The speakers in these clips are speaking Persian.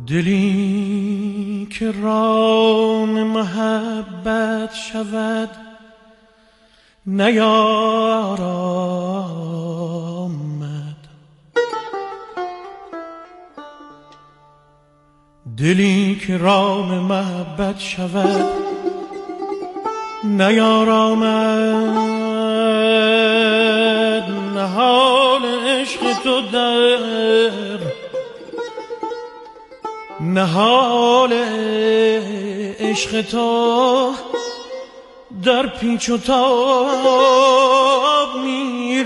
دلی که رام محبت شود نیارامد، دلی که رام محبت شود نیارامد، نهال عشق تو در نهال عشق تو در پیچ و تاب می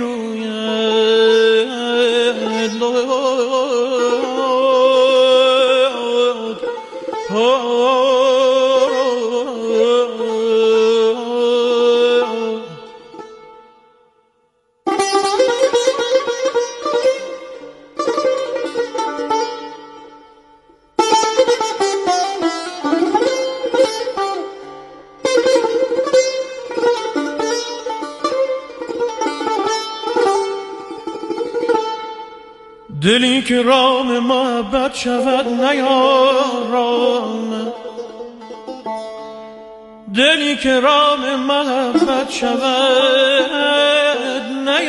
روید، دلی که رام محبت شود نیارامد، دلی که رام محبت شود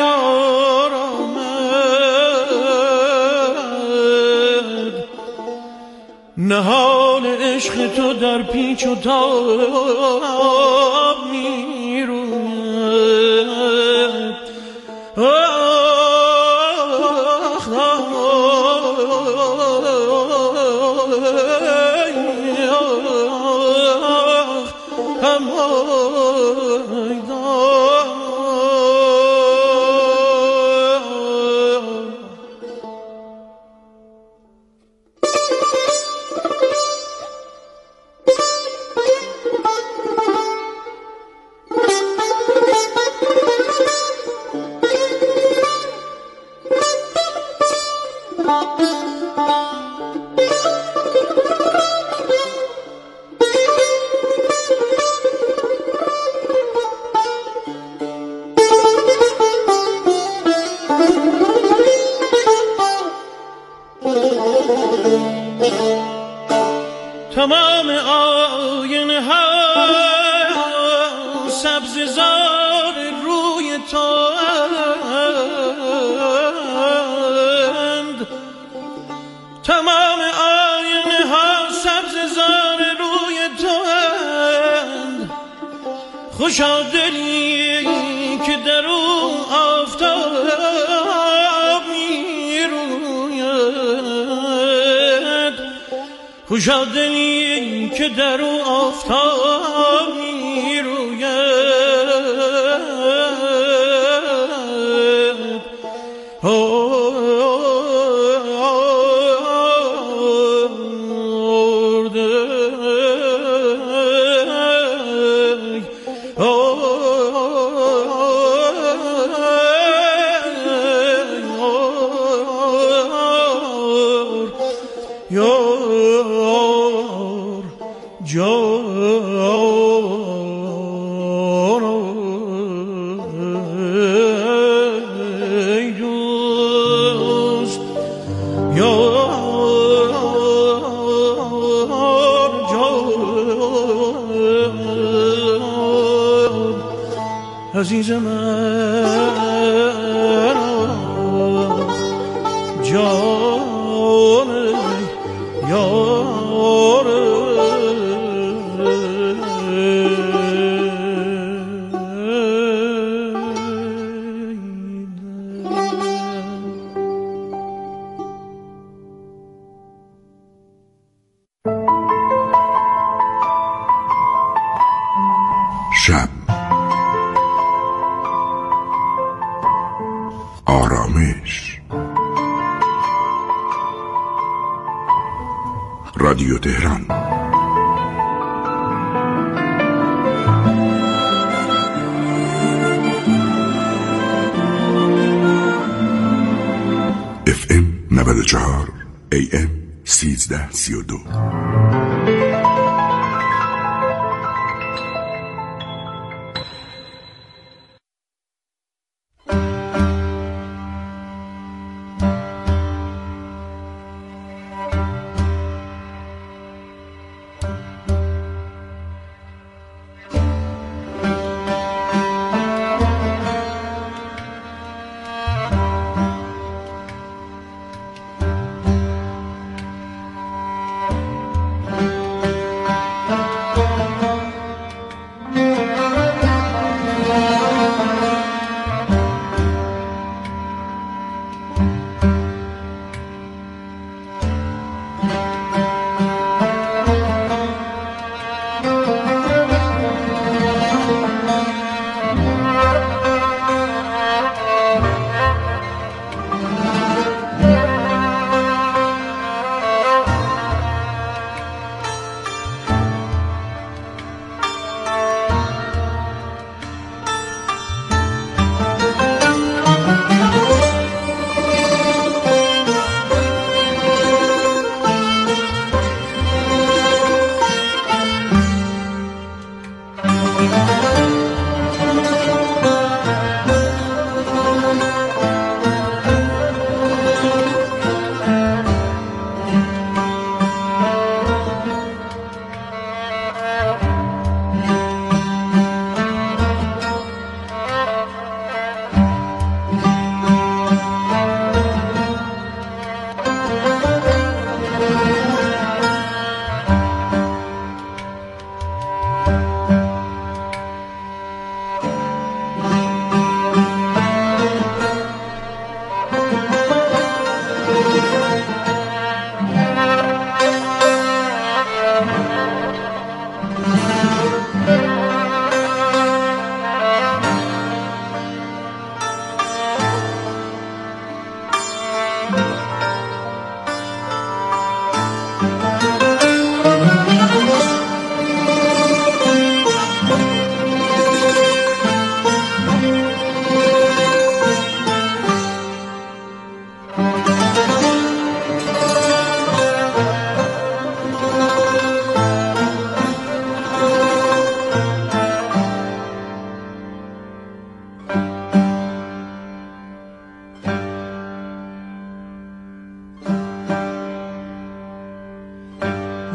نیارامد، نهال عشق تو در پیچ و تاب می روید، تمام آینه ها سبززار روی تو اند، تمام آینه ها سبززار روی تو اند، خوشا دلی که در او آفتاب می روید، خوشا دلی که در او آفتاب می روید، عزیز من جان یار شب آرامش. رادیو تهران. FM 94 AM 1332.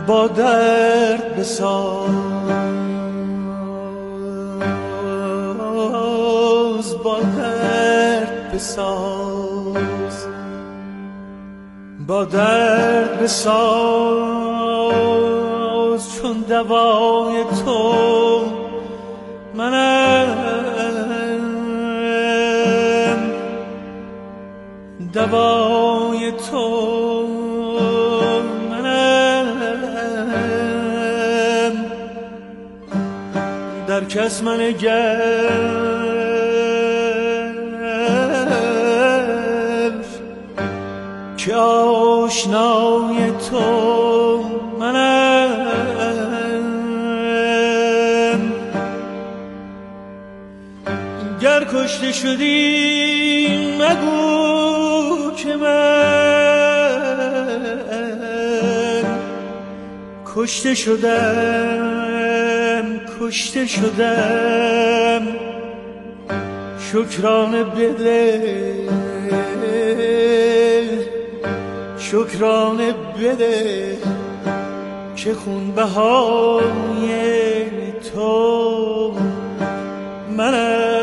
با درد بساز، با درد بساز، با درد بساز، چون دوای تو منم، دوای تو در کس من گرف که آشنای تو منم. گر کشته شدی مگو که من کشته شدم، کشته شدم. شکرانه بده، شکرانه بده که خونبهای تو منم.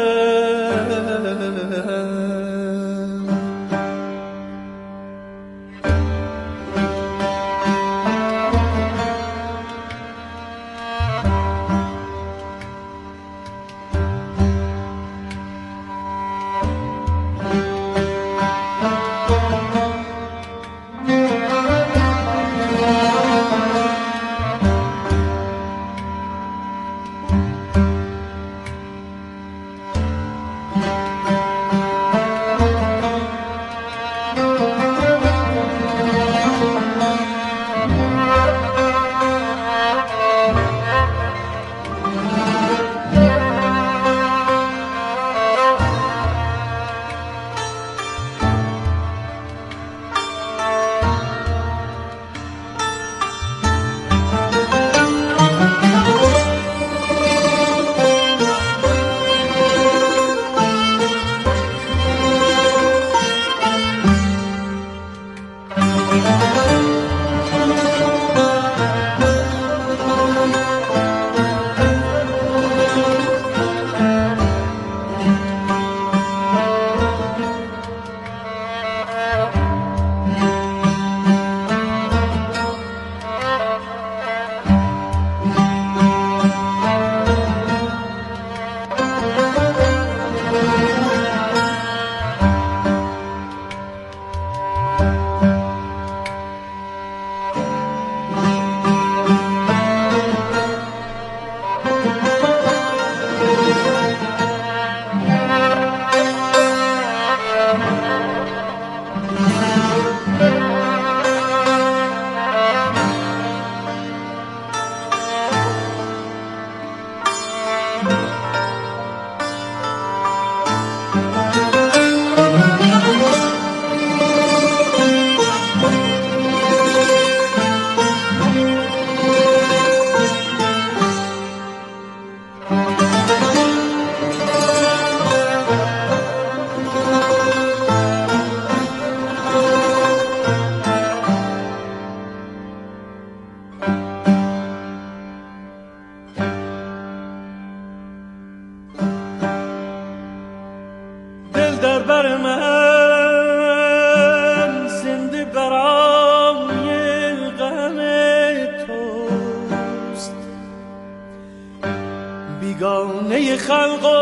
بیگانه خلق و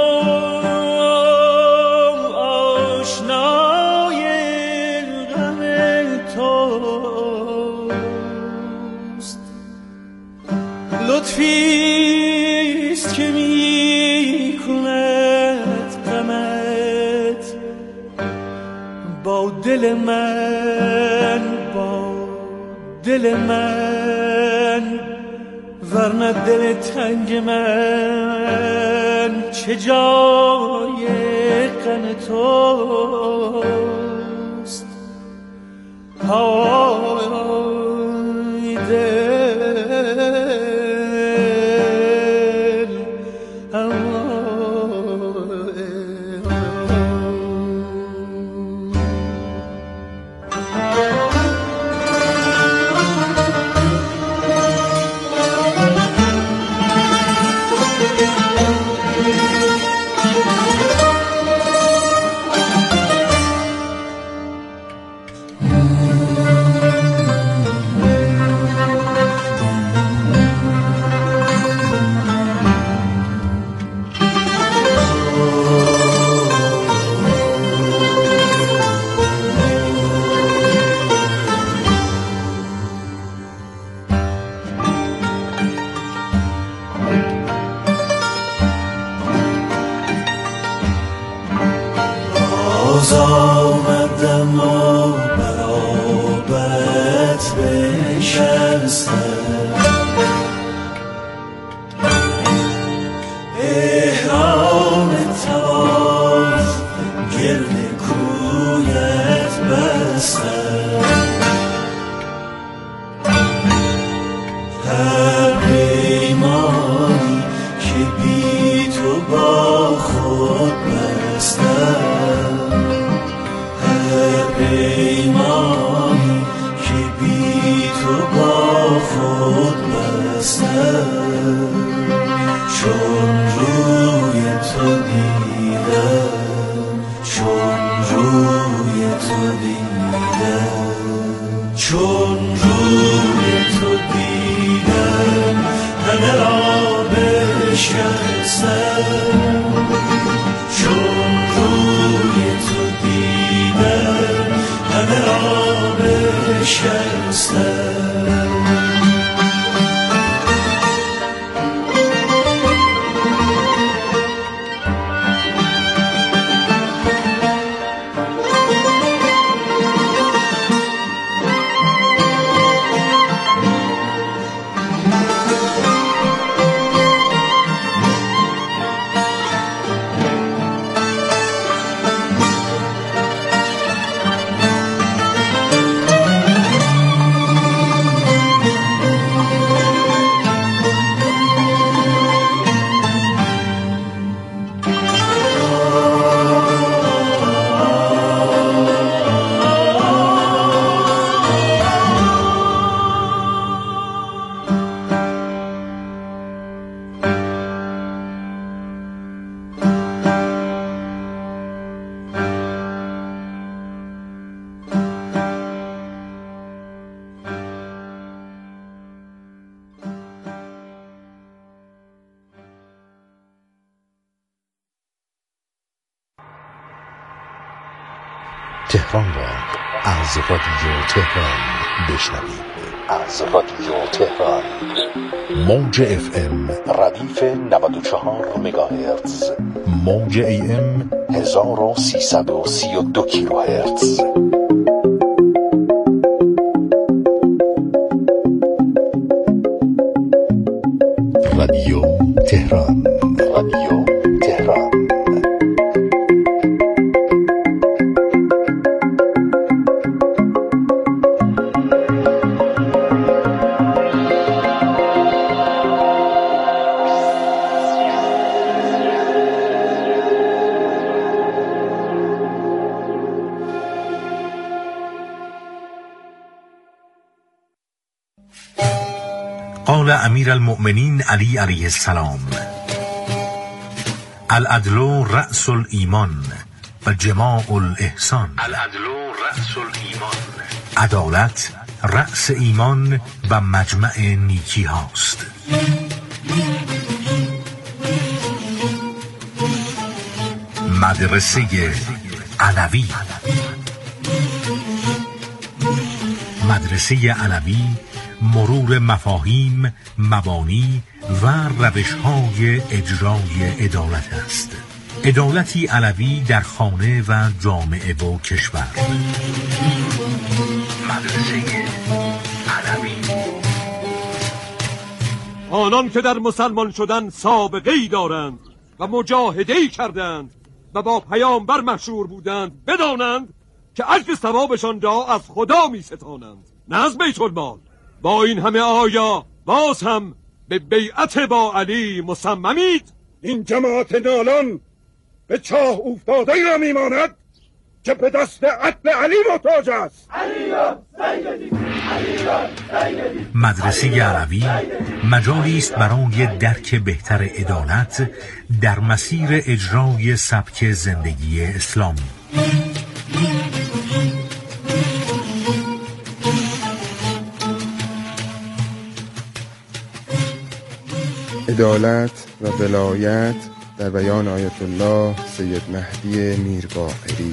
آشنای غم توست. لطفیست که می کند غمت با دل من، با دل من، ورنه دل تنگ من چه جای غم توست. های دل نشستم احرام تواف گرد کویت بستم هر پیمانی که بی تو با خود بستم هر پیمانی که بی تو با خود بستم چون روی تو دیدم چون روی تو دیدم چون روی تو دیدم همه را بشکستم چون روی تو دیدم همه را بشکستم تهران را از رادیو تهران بشنوید. از رادیو تهران موج FM ردیف 94 مگاهرتز، موج AM 1332 کیلوهرتز. رادیو تهران، رادیو تهران. قال امیر المؤمنین علی علیه السلام: العدل رأس الایمان و جماع الاحسان. عدالت رأس ایمان و مجمع نیکی هاست. مدرسه علوی. مدرسه علوی مرور مفاهیم، مبانی و روش‌های اجرای عدالت است. عدالتی علوی در خانه و جامعه و کشور. مدرسه علوی. آنان که در مسلمان شدن سابقه‌ای دارند و مجاهده‌ای کردند و با پیامبر مشهور بودند بدانند که اجر ثوابشان را از خدا می ستانند، نه از بیت المال. با این همه آیا باز هم به بیعت با علی مصممید؟ این جماعت نالان به چاه افتاده‌ای را میماند که به دست عدل علی محتاج است. مدرسه علوی مجالی است برای درک بهتر عدالت در مسیر اجرای سبک زندگی اسلامی. عدالت و ولایت در بیان آیت الله سید مهدی میرباقری.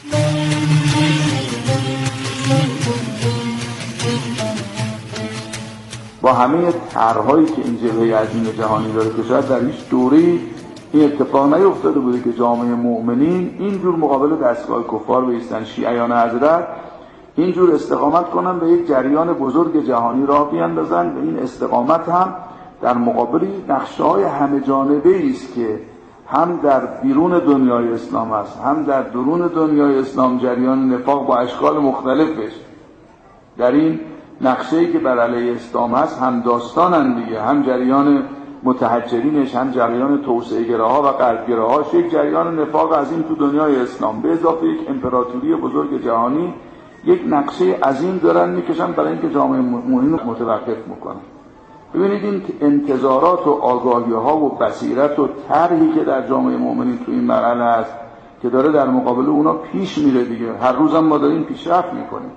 با همه طرح‌هایی که این جبهه عظیم جهانی داره که شاید در هیچ دوره‌ای این اتفاق نیفتاده بوده که جامعه مؤمنین اینجور مقابل دستگاه کفار بایستن. شیعیان حضرت اینجور استقامت کنن، به یک جریان بزرگ جهانی راه بیاندازن. و این استقامت هم در مقابل نقشه‌های همه جانبه است که هم در بیرون دنیای اسلام است، هم در درون دنیای اسلام جریان نفاق با اشکال مختلفش. در این نقشه‌ای که بر علیه اسلام هست هم داستانن دیگه، هم جریان متحجرینش، هم جریان توسعه گراها و غرب گراهاش، یک جریان نفاق عظیم تو دنیای اسلام به اضافه یک امپراتوری بزرگ جهانی یک نقشه عظیم دارن میکشن برای اینکه جامعه مؤمنین رو متوقف میکنن. ببینید این انتظارات و آگاهی ها و بصیرت و طرحی که در جامعه مؤمنین تو این مرحله است که داره در مقابل اونا پیش میره دیگه، هر روز هم ما داریم پیشرفت میکنیم.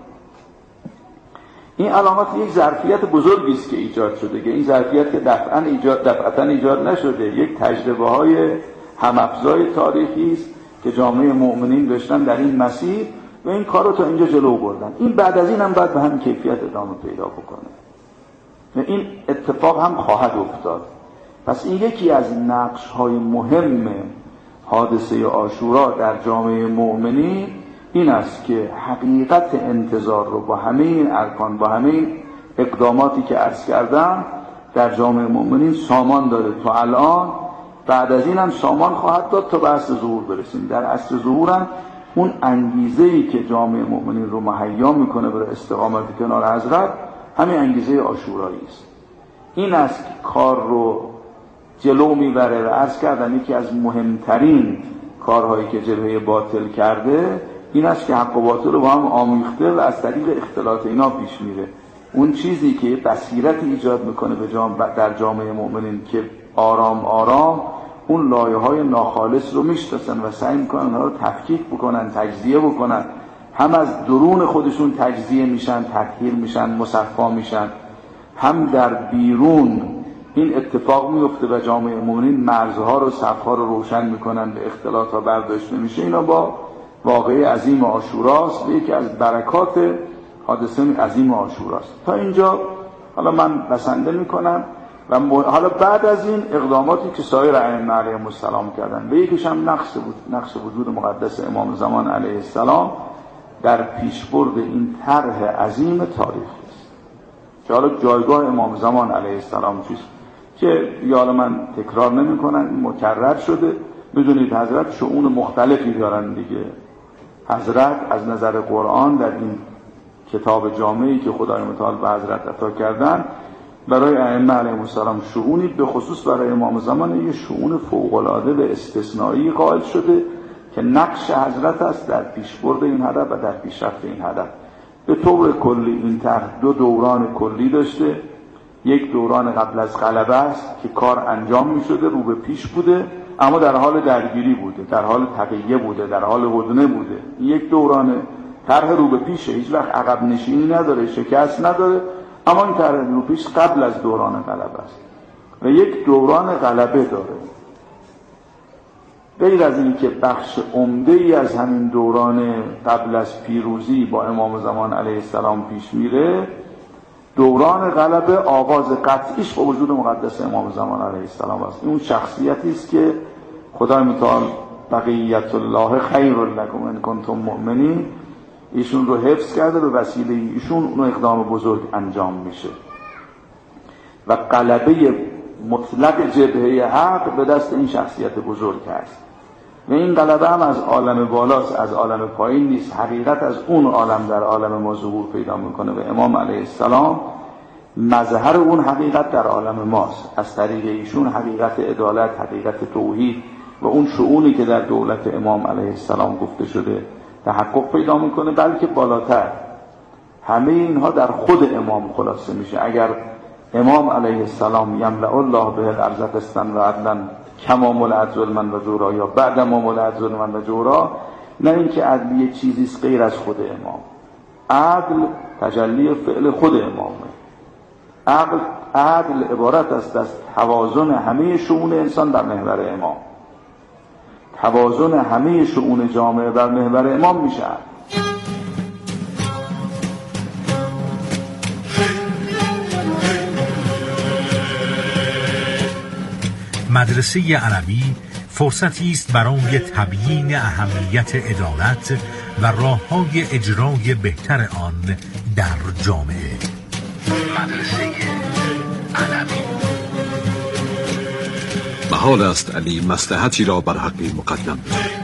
این علامت یک ظرفیت بزرگی است که ایجاد شده، که این ظرفیت که دفعتاً ایجاد نشده، یک تجربه های هم‌افزای تاریخی است که جامعه مؤمنین داشتن در این مسیر و این کار رو تا اینجا جلو بردن. این بعد از این هم باید به همین کیفیت ادامه پیدا بکنه و این اتفاق هم خواهد افتاد. پس این یکی از نقش‌های مهم حادثه عاشورا در جامعه مؤمنین این است که حقیقت انتظار رو با همه این ارکان، با همه این اقداماتی که عرض کردم در جامعه مؤمنین سامان داده تا الان، بعد از این هم سامان خواهد داد تا به عصر ظهور برسیم. در عصر ظهور هم اون انگیزه‌ای که جامعه مؤمنین رو مهیا میکنه برای استقامت کنار حضرت همین انگیزه عاشورایی است. این است که کار رو جلو میبره و عرض کردم یکی از مهمترین کارهایی که جبهه باطل کرده این است که حق و باطل رو با هم آمیخته و از طریق اختلاط اینا پیش میره. اون چیزی که بصیرت ایجاد میکنه در جامعه مؤمنین که آرام آرام اون لایه‌های ناخالص رو میشناسن و سعی میکنن اونها رو تفکیک بکنن، تجزیه بکنن، هم از درون خودشون تجزیه میشن، تطهیر میشن، مصفا میشن، هم در بیرون این اتفاق میفته و جامعه مؤمنین مرزها رو، صفها رو روشن میکنن، به اختلاطها برداشته میشه. اینا با واقعه عظیم عاشوراست، یکی از برکات حادثه عظیم عاشوراست. تا اینجا حالا من بسنده میکنم و حالا بعد از این اقداماتی که سایر ائمه علیهم السلام کردن به یکیش هم نقش وجود مقدس امام زمان علیه السلام در پیشبرد این طرح عظیم تاریخی است که حالا جایگاه امام زمان علیه السلام چیست که حالا من تکرار نمی کنم، مکرر شده. میدونید حضرت شؤون مختلفی دارن دیگه. حضرت از نظر قرآن در این کتاب جامعی که خدای متعال به حضرت عطا کردن برای ائمه علیهم السلام شؤونی، به خصوص برای امام زمان یه شؤون فوق‌العاده و استثنایی قائل شده که نقش حضرت است در پیشبرد این هدف و در پیشرفت این هدف. به طور کلی این طرح دو دوران کلی داشته. یک دوران قبل از غلبه است که کار انجام می شده، رو به پیش بوده اما در حال درگیری بوده، در حال تقیه بوده، در حال هدنه بوده. یک دوران طرح رو به پیشه، هیچ وقت عقب نشینی نداره، شکست نداره، اما این طرح رو پیش قبل از دوران غلبه است و یک دوران غلبه داره. غیر از این که بخش عمده‌ای از همین دوران قبل از پیروزی با امام زمان علیه السلام پیش میره، دوران غلبه آغاز قطعیش با وجود مقدس امام زمان علیه السلام است. اون شخصیتی است که خدای متعال بقیت الله خیر لکم ان کنتم مؤمنین ایشون رو حفظ کرده، به وسیله ایشون اون اقدام بزرگ انجام میشه و غلبه مطلق جبهه حق به دست این شخصیت بزرگ هست و این غلبه هم از عالم بالاست، از عالم پایین نیست. حقیقت از اون عالم در عالم ما ظهور پیدا میکنه و امام علیه السلام مظهر اون حقیقت در عالم ماست. از طریق ایشون حقیقت عدالت، حقیقت توحید و اون شؤونی که در دولت امام علیه السلام گفته شده تحقق پیدا میکنه، بلکه بالاتر همه اینها در خود امام خلاصه میشه. اگر امام علیه السلام یملأ الله به الارض قسطا و عدلا کما ملأت ظلما و جورا، یا بعد ما ملأت ظلما و جورا، نه اینکه عدل یه چیزیست غیر از خود امام. عدل تجلی فعل خود امامه. عدل عبارت است از توازن همه شؤون انسان بر محور امام. توازن همه شؤون جامعه بر محور امام میشه. مدرسه علوی فرصتی است برای تبیین اهمیت عدالت و راه‌های اجرای بهتر آن در جامعه. مدرسه علوی. محال است علی مصلحتی را بر حقی مقدم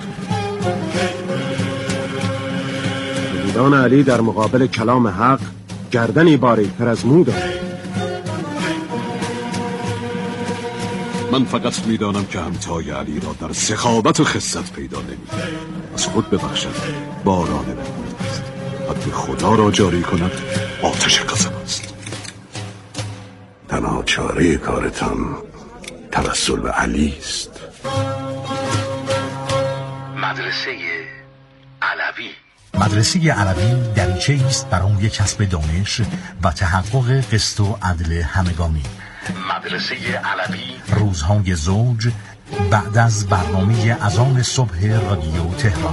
مریدان علی در مقابل کلام حق گردنی باریک‌تر از مو دارند. من فقط میدانم که همتای علی را در سخاوت و خست پیدا نمی‌کنم. از خود ببخشد باران رحمت است، حد خدا را جاری کند آتش غضب است. تنها چاره کارتان توسل به علی است. مدرسه علوی. مدرسه علوی دریچه است برای کسب دانش و تحقق قسط و عدل همگانی. مدرسه علوی روزهای زوج بعد از برنامه اذان صبح رادیو تهران.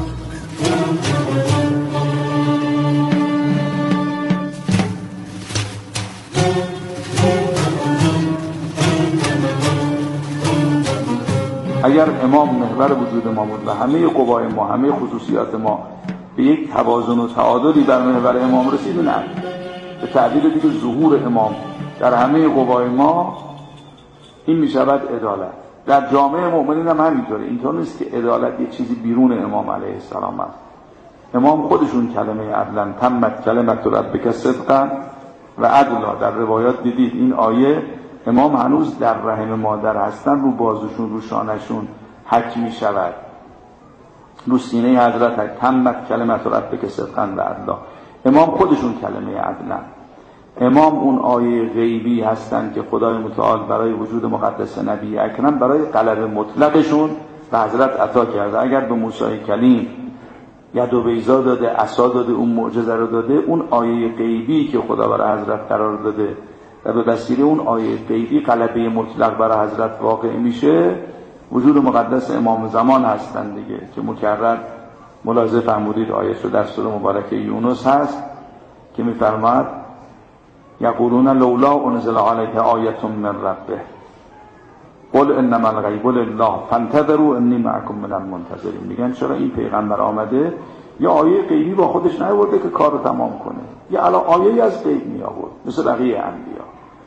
اگر امام محور وجود ما بود و همه قوای ما، همه خصوصیات ما به یک توازن و تعادلی در محور امام رسید، نه، به تعبیر دیگه ظهور امام در همه قوای ما، این می شود عدالت. در جامعه مؤمنین هم همینطوره. اینطور نیست که عدالت یه چیزی بیرون امام علیه السلام است. امام خودشون کلمه عدلن، تمت کلمت ربک صدقا و عدلا. در روایات دیدید این آیه امام هنوز در رحم مادر هستن، رو بازوشون، رو شانشون حک می شود، رو سینه حضرت حک. تمت کلمت ربک صدقا و عدلا. امام خودشون کلمه عدلن. امام اون آیه غیبی هستن که خدای متعال برای وجود مقدس نبی اکرم برای غلبه مطلقشون به حضرت عطا کرده. اگر به موسی کلیم ید و بیضا داده، عصا داده، اون معجزه رو داده، اون آیه غیبی که خدا برای حضرت قرار داده و به وسیله اون آیه غیبی غلبه مطلق برای حضرت واقع میشه، وجود مقدس امام زمان هستن دیگه، که مکرر ملاحظه فرمودید آیه در سوره مبارکه یونس هست که میفرماد یقولون لولا انزل علیه آیه من ربه قل انما الغیب لله فانتظروا انی معکم من المنتظرین. میگن چرا این پیغمبر آمده یا آیه غیبی با خودش نیاورده که کارو تمام کنه، یا الان آیه از غیب می آورد مثل بقیه انبیا.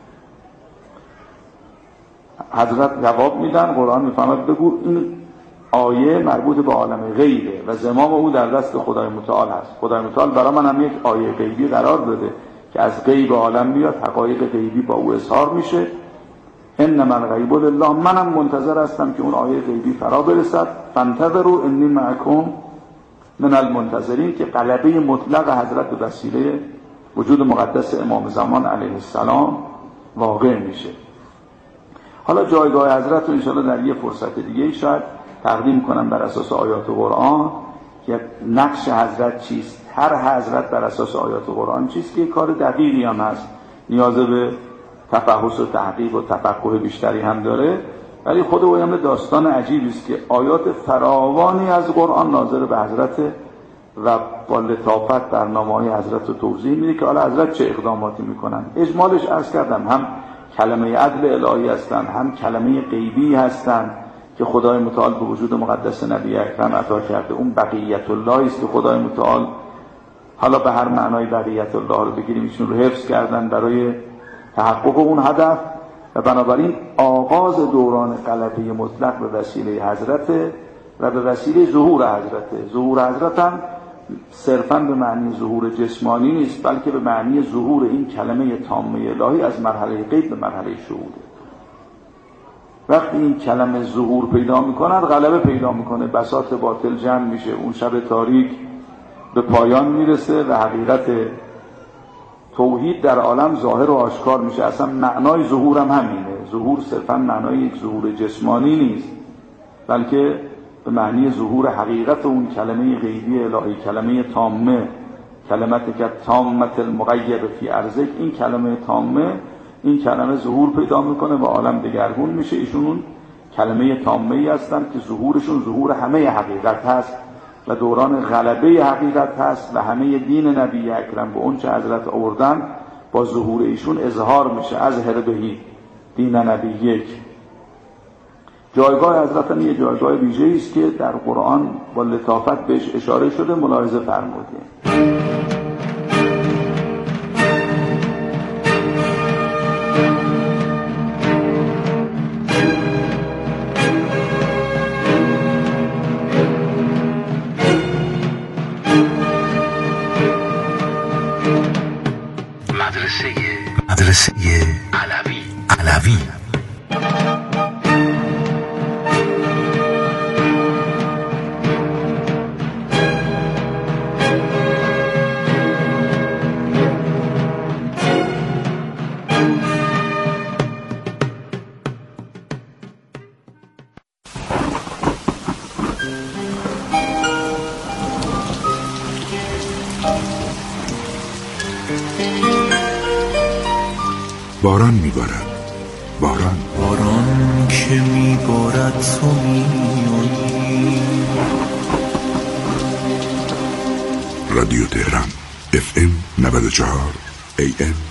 حضرت جواب میدن، قرآن میفهمد بگو این آیه مربوط به عالم غیبه و زمام او در دست خدای متعال هست. خدای متعال برای من هم یک آیه غیبی قرار داده که از غیب عالم بیاد، حقایق غیبی با او اظهار میشه. انما الغیب لله، منم منتظر هستم که اون آیه غیبی فرا برسد. فانتظروا انی معکم من المنتظرین، که غلبه مطلق حضرت به وسیله وجود مقدس امام زمان علیه السلام واقع میشه. حالا جایگاه حضرت رو انشاءالله در یه فرصت دیگه شاید تقدیم کنم بر اساس آیات قرآن که نقش حضرت چیست، هر حضرت بر اساس آیات قرآن چیست، که کار دقیقی هم هست، نیاز به تفحص و تحقیق و تفقه بیشتری هم داره. ولی خود او هم داستان عجیبی است که آیات فراوانی از قرآن ناظر به حضرت و با لطافت برنامه‌های حضرت رو توضیح میده که حالا حضرت چه اقداماتی میکنن. اجمالش عرض کردم هم کلمه عدل الهی هستن، هم کلمه غیبی هستن که خدای متعال به وجود مقدس نبی اکرم عطا کرده. اون بقیت الله است که خدای متعال، حالا به هر معنای بقیت الله رو بگیریم، ایشون رو حفظ کردن برای تحقق اون هدف. و بنابراین آغاز دوران غلبه مطلق به وسیله حضرت و به وسیله ظهور حضرت. ظهور حضرت هم صرفاً به معنی ظهور جسمانی نیست، بلکه به معنی ظهور این کلمه تامه الهی از مرحله غیب به مرحله شهوده. وقتی این کلمه ظهور پیدا میکند، غلبه پیدا میکنه، بساط باطل جمع میشه، اون شب تاریک به پایان میرسه و حقیقت توحید در عالم ظاهر و آشکار میشه. اصلا معنای ظهور هم همینه. ظهور صرفا معنای یک ظهور جسمانی نیست، بلکه به معنی ظهور حقیقت اون کلمه غیبی الهی، کلمه تامه، کلمت که تامت المغیب فی ارزک. این کلمه تامه، این کلمه ظهور پیدا میکنه و عالم دگرگون میشه. ایشون اون کلمه تامه ای هستن که ظهورشون ظهور همه حقیقت هست و دوران غلبه حقیقت هست و همه دین نبی اکرم به اون چه حضرت آوردن با ظهور ایشون اظهار میشه. از هر بهی دین نبی یک جایگاه حضرت هم یه جایگاه ویژه‌ای است که در قرآن با لطافت بهش اشاره شده، ملاحظه فرمودیم. مدرسه علوی. باران میبارد، باران که میبارد تو میانی. رادیو تهران FM 94 AM